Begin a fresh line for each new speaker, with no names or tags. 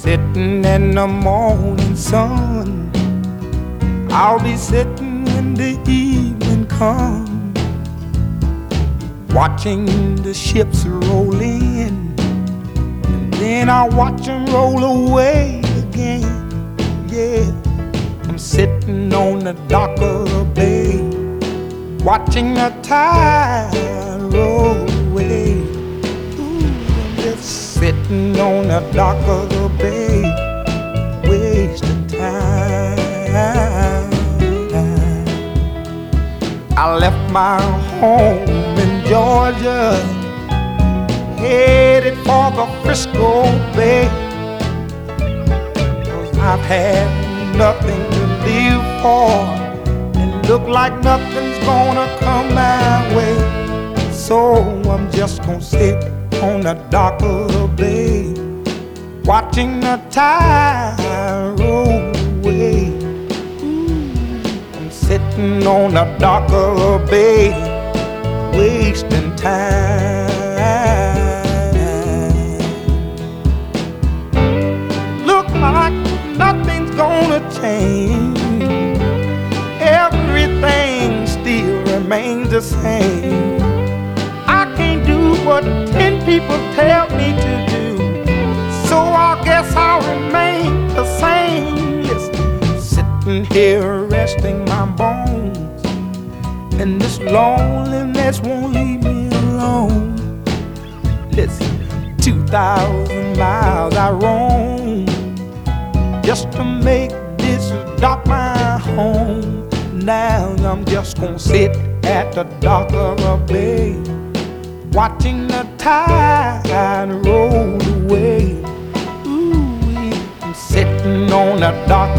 sitting in the morning sun. I'll be sitting when the evening comes, watching the ships roll in, and then I'll watch them roll away again. Yeah, I'm sitting on the dock of the bay, watching the tide roll away. Ooh, I'm just sitting on the dock of the bay, wasting time. I left my home in Georgia, headed for the Frisco Bay, 'cause I've had nothing to live for, and look like nothing's gonna come my way. So I'm just gonna sit on the dock of the bay, watching the tide roll away. I'm sitting on the dock of the bay, wasting time. Look like nothing's gonna change, everything still remains the same. I can't do what 10 people tell me to do, so I guess I'll remain the same. Listen, sitting here resting my bones, and this loneliness won't leave me alone. Listen, 2,000 miles I roam just to make this dock my home. Now I'm just gonna sit at the dock of the bay, watching the tide roll away. Ooh, I'm sitting on the dock